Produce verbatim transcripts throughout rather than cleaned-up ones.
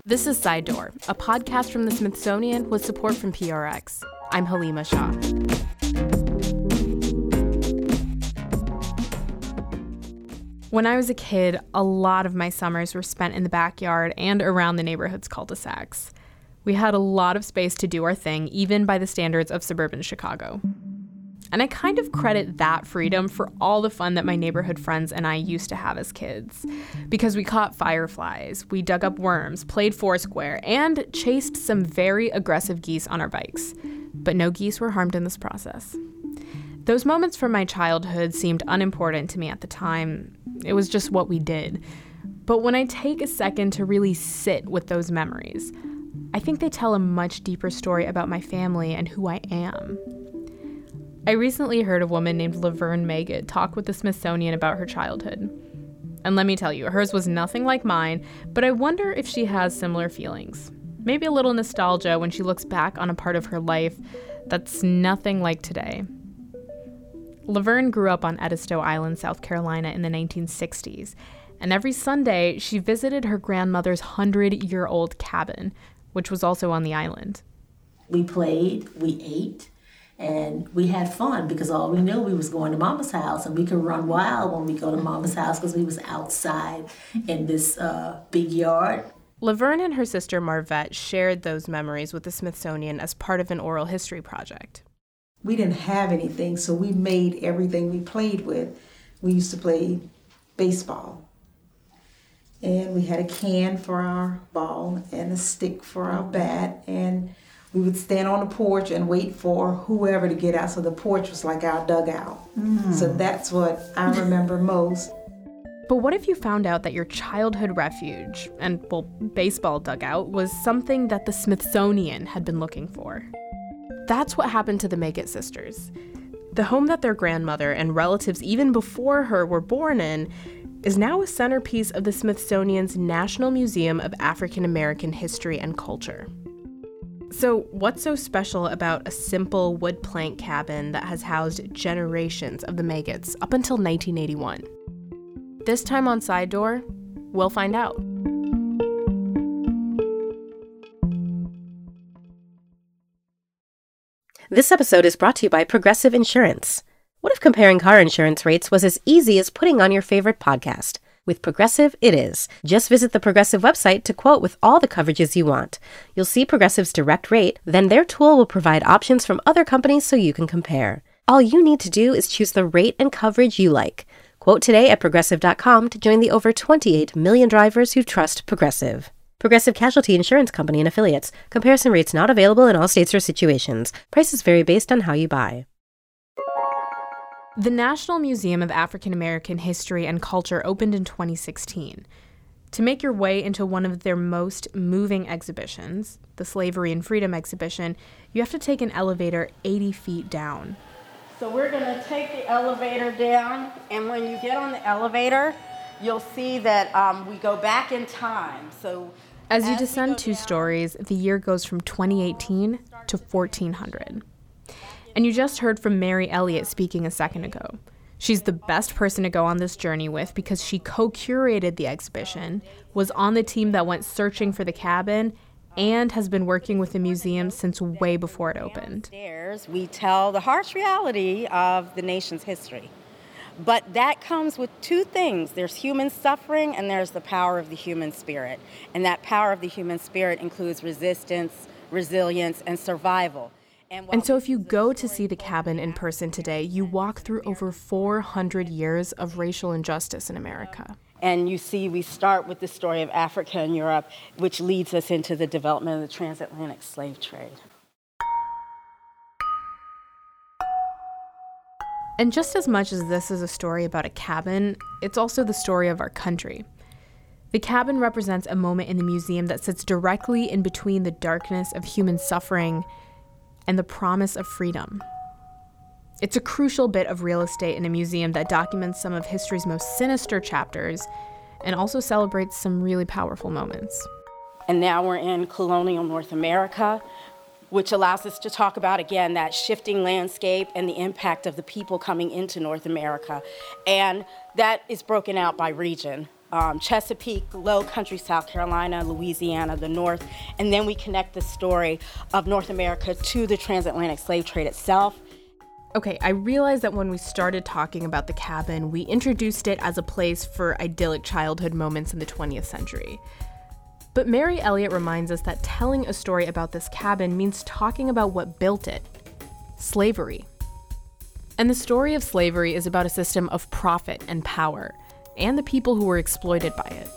This is Side Door, a podcast from the Smithsonian with support from P R X. I'm Halima Shah. When I was a kid, a lot of my summers were spent in the backyard and around the neighborhood's cul-de-sacs. We had a lot of space to do our thing, even by the standards of suburban Chicago. And I kind of credit that freedom for all the fun that my neighborhood friends and I used to have as kids. Because we caught fireflies, we dug up worms, played Foursquare, and chased some very aggressive geese on our bikes. But no geese were harmed in this process. Those moments from my childhood seemed unimportant to me at the time. It was just what we did. But when I take a second to really sit with those memories, I think they tell a much deeper story about my family and who I am. I recently heard a woman named Laverne Magid talk with the Smithsonian about her childhood. And let me tell you, hers was nothing like mine, but I wonder if she has similar feelings. Maybe a little nostalgia when she looks back on a part of her life that's nothing like today. Laverne grew up on Edisto Island, South Carolina in the nineteen sixties, and every Sunday she visited her grandmother's hundred-year-old cabin, which was also on the island. We played, we ate, and we had fun because all we knew we was going to Mama's house, and we could run wild when we go to Mama's house because we was outside in this uh, big yard. Laverne and her sister Marvette shared those memories with the Smithsonian as part of an oral history project. We didn't have anything, so we made everything we played with. We used to play baseball. And we had a can for our ball and a stick for our bat, and we would stand on the porch and wait for whoever to get out. So the porch was like our dugout. Mm. So that's what I remember most. But what if you found out that your childhood refuge, and, well, baseball dugout, was something that the Smithsonian had been looking for? That's what happened to the Magid sisters. The home that their grandmother and relatives even before her were born in is now a centerpiece of the Smithsonian's National Museum of African American History and Culture. So what's so special about a simple wood plank cabin that has housed generations of the Magids up until nineteen eighty-one? This time on Side Door, we'll find out. This episode is brought to you by Progressive Insurance. What if comparing car insurance rates was as easy as putting on your favorite podcast? With Progressive, it is. Just visit the Progressive website to quote with all the coverages you want. You'll see Progressive's direct rate, then their tool will provide options from other companies so you can compare. All you need to do is choose the rate and coverage you like. Quote today at Progressive dot com to join the over twenty-eight million drivers who trust Progressive. Progressive Casualty Insurance Company and Affiliates. Comparison rates not available in all states or situations. Prices vary based on how you buy. The National Museum of African American History and Culture opened in twenty sixteen. To make your way into one of their most moving exhibitions, the Slavery and Freedom exhibition, you have to take an elevator eighty feet down. So we're going to take the elevator down, and when you get on the elevator, you'll see that um, we go back in time. So as you descend two stories, the year goes from twenty eighteen to fourteen hundred. And you just heard from Mary Elliott speaking a second ago. She's the best person to go on this journey with because she co-curated the exhibition, was on the team that went searching for the cabin, and has been working with the museum since way before it opened. We tell the harsh reality of the nation's history. But that comes with two things. There's human suffering and there's the power of the human spirit. And that power of the human spirit includes resistance, resilience, and survival. And, and so if you go to see the cabin in person today, you walk through over four hundred years of racial injustice in America. And you see, we start with the story of Africa and Europe, which leads us into the development of the transatlantic slave trade. And just as much as this is a story about a cabin, it's also the story of our country. The cabin represents a moment in the museum that sits directly in between the darkness of human suffering and the promise of freedom. It's a crucial bit of real estate in a museum that documents some of history's most sinister chapters and also celebrates some really powerful moments. And now we're in colonial North America, which allows us to talk about, again, that shifting landscape and the impact of the people coming into North America. And that is broken out by region. um, Chesapeake, Low Country, South Carolina, Louisiana, the North, and then we connect the story of North America to the transatlantic slave trade itself. Okay, I realized that when we started talking about the cabin, we introduced it as a place for idyllic childhood moments in the twentieth century. But Mary Elliott reminds us that telling a story about this cabin means talking about what built it: slavery. And the story of slavery is about a system of profit and power, and the people who were exploited by it.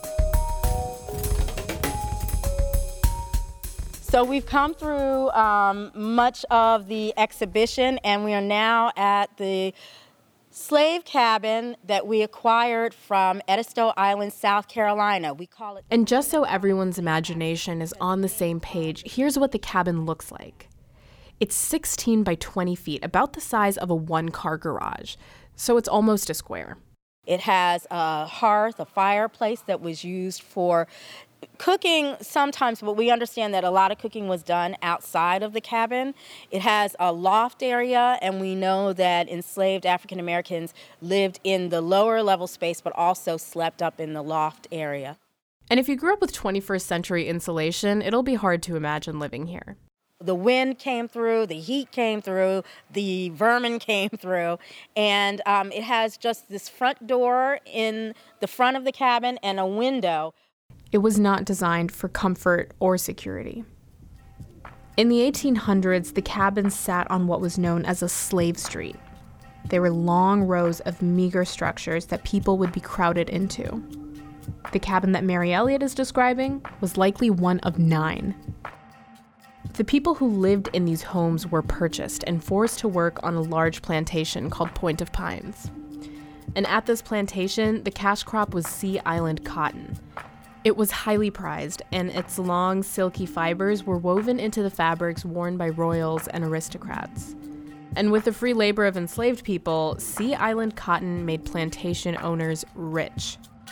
So we've come through um, much of the exhibition, and we are now at the slave cabin that we acquired from Edisto Island, South Carolina. We call it. And just so everyone's imagination is on the same page, here's what the cabin looks like. It's sixteen by twenty feet, about the size of a one-car garage, so it's almost a square. It has a hearth, a fireplace that was used for cooking sometimes, but we understand that a lot of cooking was done outside of the cabin. It has a loft area, and we know that enslaved African Americans lived in the lower level space, but also slept up in the loft area. And if you grew up with twenty-first century insulation, it'll be hard to imagine living here. The wind came through, the heat came through, the vermin came through, and um, it has just this front door in the front of the cabin and a window. It was not designed for comfort or security. In the eighteen hundreds, the cabins sat on what was known as a slave street. They were long rows of meager structures that people would be crowded into. The cabin that Mary Elliott is describing was likely one of nine. The people who lived in these homes were purchased and forced to work on a large plantation called Point of Pines. And at this plantation, the cash crop was Sea Island cotton. It was highly prized, and its long, silky fibers were woven into the fabrics worn by royals and aristocrats. And with the free labor of enslaved people, Sea Island cotton made plantation owners rich.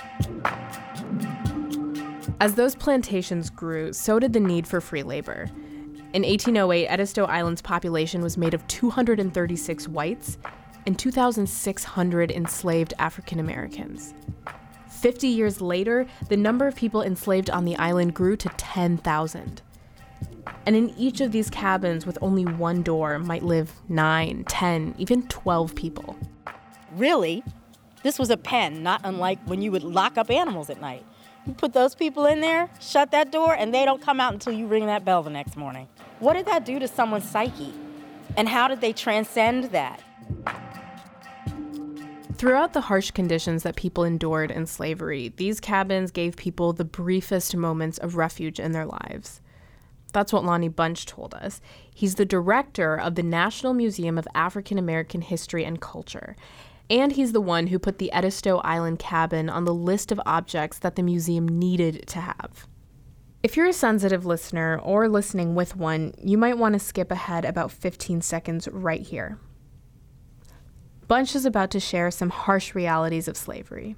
As those plantations grew, so did the need for free labor. In eighteen oh eight, Edisto Island's population was made of two hundred thirty-six whites and two thousand six hundred enslaved African Americans. Fifty years later, the number of people enslaved on the island grew to ten thousand. And in each of these cabins with only one door might live nine, ten, even twelve people. Really, this was a pen, not unlike when you would lock up animals at night. You put those people in there, shut that door, and they don't come out until you ring that bell the next morning. What did that do to someone's psyche? And how did they transcend that? Throughout the harsh conditions that people endured in slavery, these cabins gave people the briefest moments of refuge in their lives. That's what Lonnie Bunch told us. He's the director of the National Museum of African American History and Culture. And he's the one who put the Edisto Island cabin on the list of objects that the museum needed to have. If you're a sensitive listener or listening with one, you might want to skip ahead about fifteen seconds right here. Bunch is about to share some harsh realities of slavery.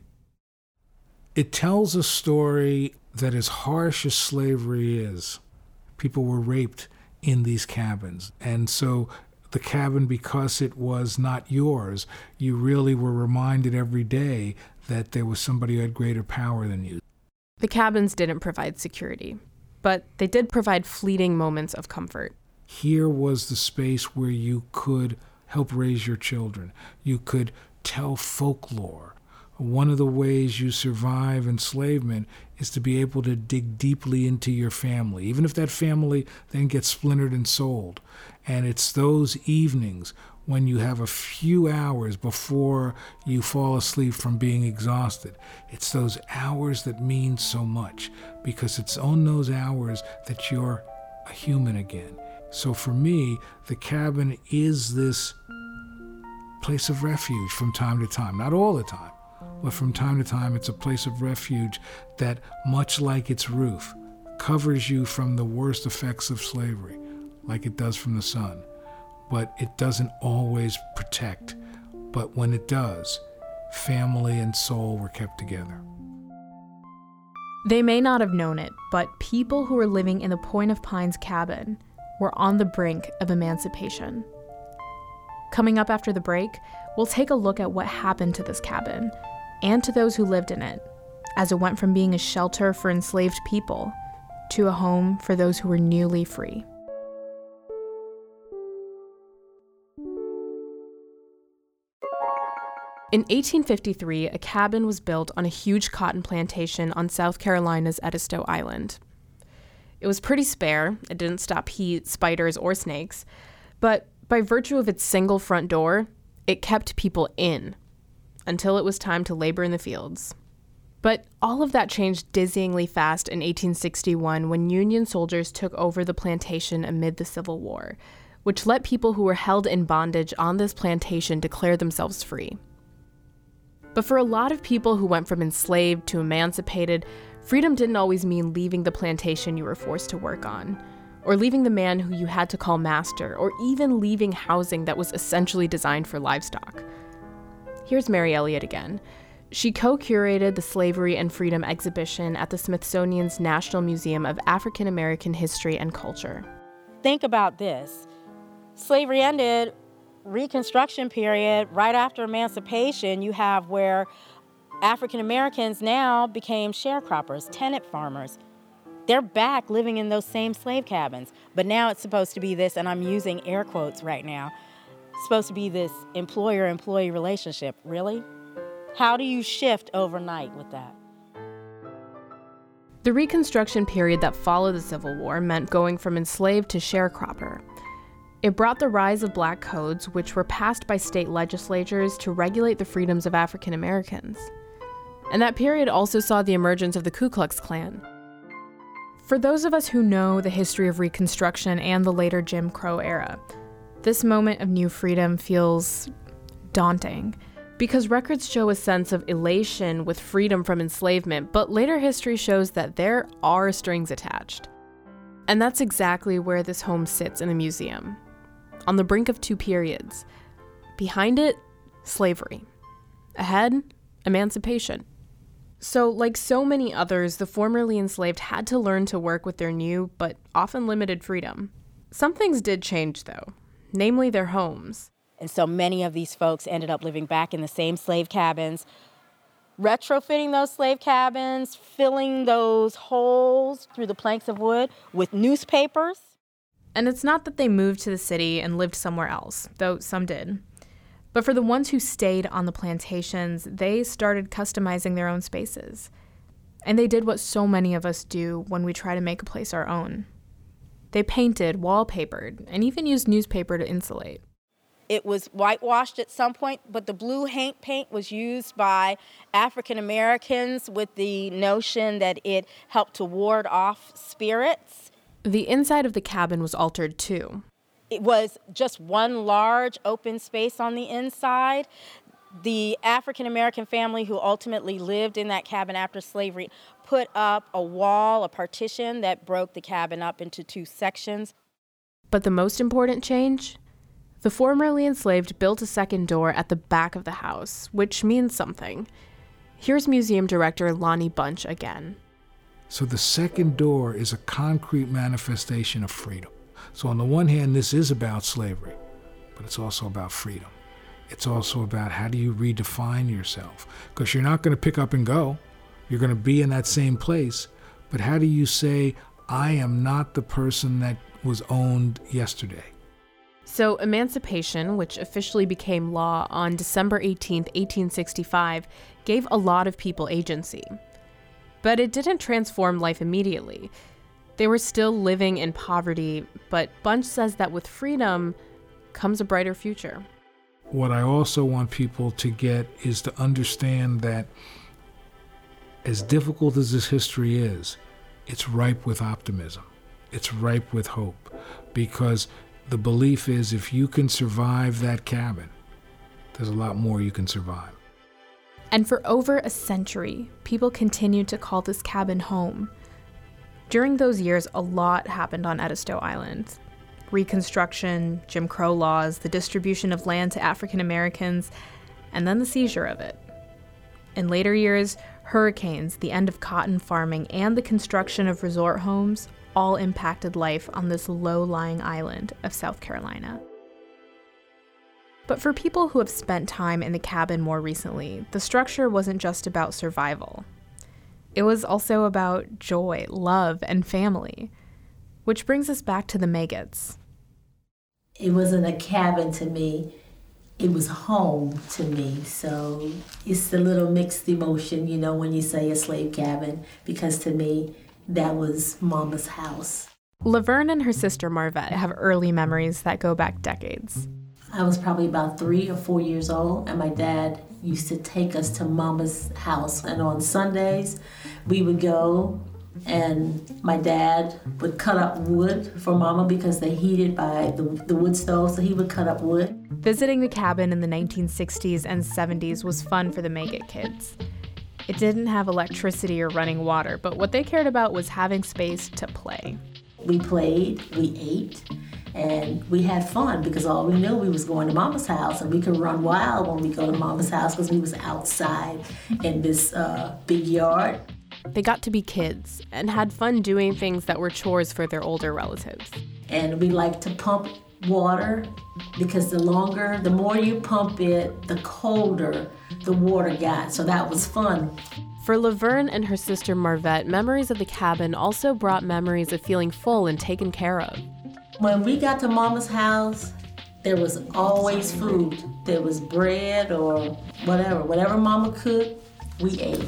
It tells a story that, as harsh as slavery is, people were raped in these cabins. And so the cabin, because it was not yours, you really were reminded every day that there was somebody who had greater power than you. The cabins didn't provide security, but they did provide fleeting moments of comfort. Here was the space where you could help raise your children. You could tell folklore. One of the ways you survive enslavement is to be able to dig deeply into your family, even if that family then gets splintered and sold. And it's those evenings when you have a few hours before you fall asleep from being exhausted. It's those hours that mean so much, because it's on those hours that you're a human again. So for me, the cabin is this place of refuge from time to time. Not all the time, but from time to time it's a place of refuge that, much like its roof, covers you from the worst effects of slavery, like it does from the sun. But it doesn't always protect. But when it does, family and soul were kept together. They may not have known it, but people who were living in the Point of Pines cabin were on the brink of emancipation. Coming up after the break, we'll take a look at what happened to this cabin and to those who lived in it as it went from being a shelter for enslaved people to a home for those who were newly free. In eighteen fifty-three, a cabin was built on a huge cotton plantation on South Carolina's Edisto Island. It was pretty spare, it didn't stop heat, spiders, or snakes, but by virtue of its single front door, it kept people in until it was time to labor in the fields. But all of that changed dizzyingly fast in eighteen sixty-one when Union soldiers took over the plantation amid the Civil War, which let people who were held in bondage on this plantation declare themselves free. But for a lot of people who went from enslaved to emancipated, freedom didn't always mean leaving the plantation you were forced to work on, or leaving the man who you had to call master, or even leaving housing that was essentially designed for livestock. Here's Mary Elliott again. She co-curated the Slavery and Freedom exhibition at the Smithsonian's National Museum of African American History and Culture. Think about this. Slavery ended, Reconstruction period, right after emancipation, you have where African Americans now became sharecroppers, tenant farmers. They're back living in those same slave cabins, but now it's supposed to be this, and I'm using air quotes right now, supposed to be this employer-employee relationship. Really? How do you shift overnight with that? The Reconstruction period that followed the Civil War meant going from enslaved to sharecropper. It brought the rise of black codes, which were passed by state legislatures to regulate the freedoms of African Americans. And that period also saw the emergence of the Ku Klux Klan. For those of us who know the history of Reconstruction and the later Jim Crow era, this moment of new freedom feels daunting, because records show a sense of elation with freedom from enslavement, but later history shows that there are strings attached. And that's exactly where this home sits in the museum, on the brink of two periods. Behind it, slavery. Ahead, emancipation. So, like so many others, the formerly enslaved had to learn to work with their new, but often limited freedom. Some things did change, though, namely their homes. And so many of these folks ended up living back in the same slave cabins, retrofitting those slave cabins, filling those holes through the planks of wood with newspapers. And it's not that they moved to the city and lived somewhere else, though some did. But for the ones who stayed on the plantations, they started customizing their own spaces. And they did what so many of us do when we try to make a place our own. They painted, wallpapered, and even used newspaper to insulate. It was whitewashed at some point, but the blue paint paint was used by African Americans with the notion that it helped to ward off spirits. The inside of the cabin was altered too. It was just one large open space on the inside. The African American family who ultimately lived in that cabin after slavery put up a wall, a partition that broke the cabin up into two sections. But the most important change? The formerly enslaved built a second door at the back of the house, which means something. Here's museum director Lonnie Bunch again. So the second door is a concrete manifestation of freedom. So on the one hand, this is about slavery, but it's also about freedom. It's also about how do you redefine yourself? Because you're not going to pick up and go. You're going to be in that same place. But how do you say, I am not the person that was owned yesterday? So emancipation, which officially became law on December eighteenth, eighteen sixty-five, gave a lot of people agency. But it didn't transform life immediately. They were still living in poverty, but Bunch says that with freedom comes a brighter future. What I also want people to get is to understand that as difficult as this history is, it's ripe with optimism. It's ripe with hope, because the belief is if you can survive that cabin, there's a lot more you can survive. And for over a century, people continued to call this cabin home. During those years, a lot happened on Edisto Island. Reconstruction, Jim Crow laws, the distribution of land to African Americans, and then the seizure of it. In later years, hurricanes, the end of cotton farming, and the construction of resort homes all impacted life on this low-lying island of South Carolina. But for people who have spent time in the cabin more recently, the structure wasn't just about survival. it was also about joy, love, and family. Which brings us back to the Maggotts. It wasn't a cabin to me. It was home to me. So it's the little mixed emotion, you know, when you say a slave cabin, because to me, that was Mama's house. Laverne and her sister Marvette have early memories that go back decades. I was probably about three or four years old, and my dad used to take us to Mama's house. And on Sundays, we would go, and my dad would cut up wood for Mama because they heated by the, the wood stove, so he would cut up wood. Visiting the cabin in the nineteen sixties and seventies was fun for the Maggott kids. It didn't have electricity or running water, but what they cared about was having space to play. We played, we ate, and we had fun because all we knew we was going to Mama's house, and we could run wild when we go to Mama's house because we was outside in this uh, big yard. They got to be kids and had fun doing things that were chores for their older relatives. And we liked to pump water because the longer, the more you pump it, the colder the water got. So that was fun. For Laverne and her sister Marvette, memories of the cabin also brought memories of feeling full and taken care of. When we got to Mama's house, there was always food. There was bread or whatever. Whatever Mama cooked, we ate.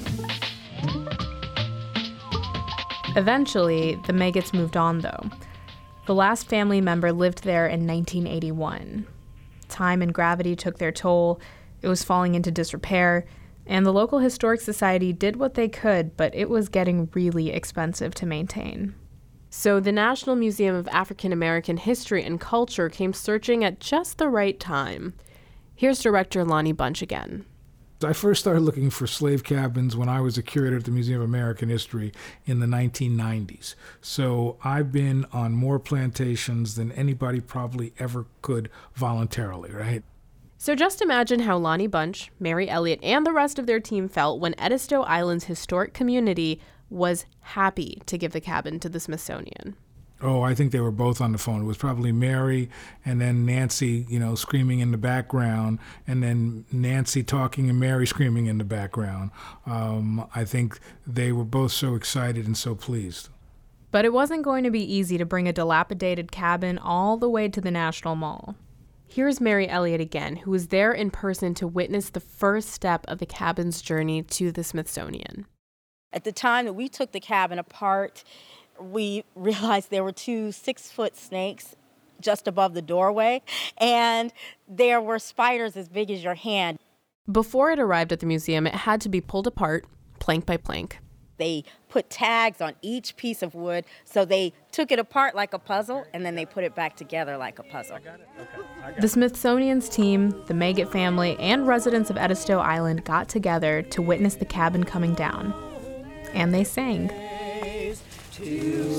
Eventually, the Maggotts moved on, though. The last family member lived there in nineteen eighty-one. Time and gravity took their toll. It was falling into disrepair, and the local historic society did what they could, but it was getting really expensive to maintain. So the National Museum of African American History and Culture came searching at just the right time. Here's director Lonnie Bunch again. I first started looking for slave cabins when I was a curator at the Museum of American History in the nineteen nineties. So I've been on more plantations than anybody probably ever could voluntarily, right? So just imagine how Lonnie Bunch, Mary Elliott, and the rest of their team felt when Edisto Island's historic community was happy to give the cabin to the Smithsonian. Oh, I think they were both on the phone. It was probably Mary and then Nancy, you know, screaming in the background, and then Nancy talking and Mary screaming in the background. Um, I think they were both so excited and so pleased. But it wasn't going to be easy to bring a dilapidated cabin all the way to the National Mall. Here's Mary Elliott again, who was there in person to witness the first step of the cabin's journey to the Smithsonian. At the time that we took the cabin apart, we realized there were two six-foot snakes just above the doorway, and there were spiders as big as your hand. Before it arrived at the museum, it had to be pulled apart, plank by plank. They put tags on each piece of wood, so they took it apart like a puzzle, and then they put it back together like a puzzle. I got it. Okay. I got the Smithsonian's team, the Maggott family, and residents of Edisto Island got together to witness the cabin coming down. And they sang. To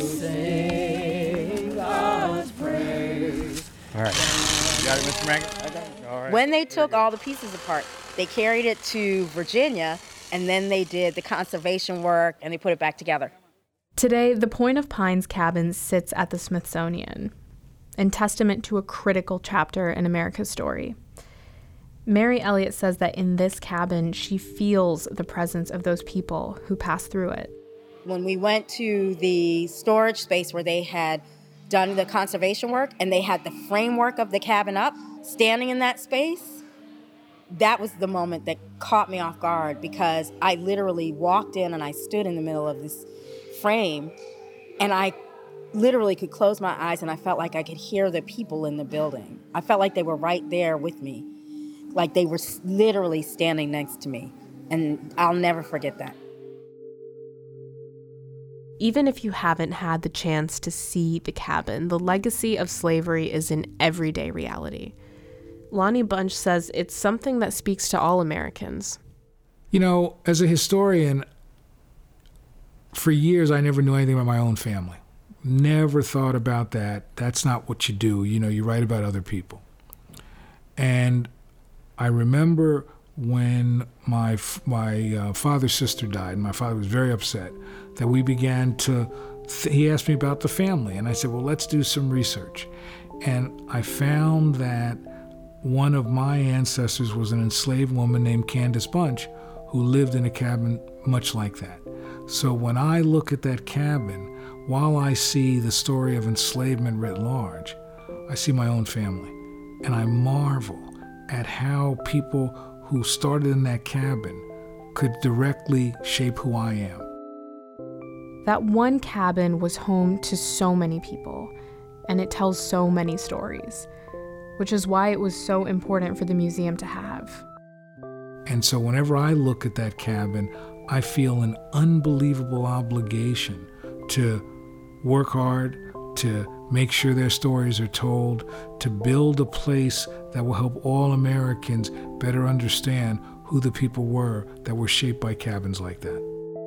sing God's praise. All right. You got it, Mister Maggott? I got it. All right. When they took all the pieces apart, they carried it to Virginia, and then they did the conservation work, and they put it back together. Today, the Point of Pines cabin sits at the Smithsonian, in testament to a critical chapter in America's story. Mary Elliott says that in this cabin, she feels the presence of those people who passed through it. When we went to the storage space where they had done the conservation work and they had the framework of the cabin up, standing in that space, that was the moment that caught me off guard, because I literally walked in and I stood in the middle of this frame, and I literally could close my eyes and I felt like I could hear the people in the building. I felt like they were right there with me, like they were literally standing next to me, and I'll never forget that. Even if you haven't had the chance to see the cabin, the legacy of slavery is an everyday reality. Lonnie Bunch says it's something that speaks to all Americans. You know, as a historian, for years I never knew anything about my own family. Never thought about that. That's not what you do. You know, you write about other people. And I remember when my my uh, father's sister died, and my father was very upset, that we began to, th- he asked me about the family, and I said, well, let's do some research. And I found that one of my ancestors was an enslaved woman named Candace Bunch, who lived in a cabin much like that. So when I look at that cabin, while I see the story of enslavement writ large, I see my own family, and I marvel at how people who started in that cabin could directly shape who I am. That one cabin was home to so many people, and it tells so many stories, which is why it was so important for the museum to have. And so whenever I look at that cabin, I feel an unbelievable obligation to work hard, to make sure their stories are told, to build a place that will help all Americans better understand who the people were that were shaped by cabins like that.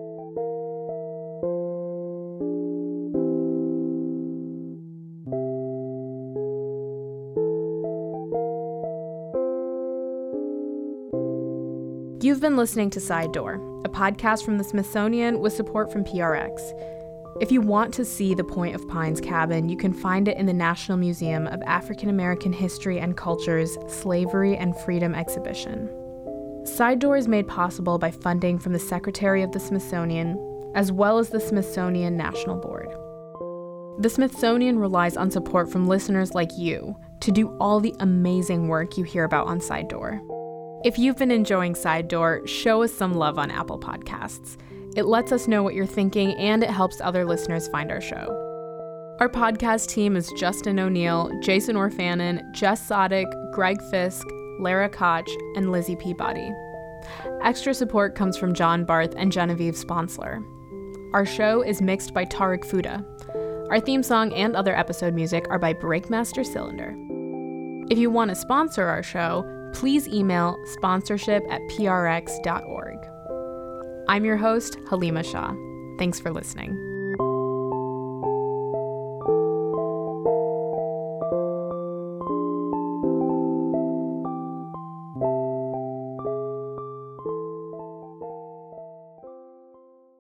You've been listening to Side Door, a podcast from the Smithsonian with support from P R X. If you want to see the Point of Pines cabin, you can find it in the National Museum of African American History and Culture's Slavery and Freedom exhibition. Side Door is made possible by funding from the Secretary of the Smithsonian, as well as the Smithsonian National Board. The Smithsonian relies on support from listeners like you to do all the amazing work you hear about on Side Door. If you've been enjoying Side Door, show us some love on Apple Podcasts. It lets us know what you're thinking, and it helps other listeners find our show. Our podcast team is Justin O'Neill, Jason Orfanon, Jess Sodick, Greg Fisk, Lara Koch, and Lizzie Peabody. Extra support comes from John Barth and Genevieve Sponsler. Our show is mixed by Tariq Fuda. Our theme song and other episode music are by Breakmaster Cylinder. If you want to sponsor our show, please email sponsorship at p r x dot org. I'm your host, Halima Shah. Thanks for listening.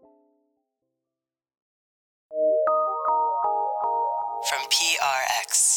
From P R X.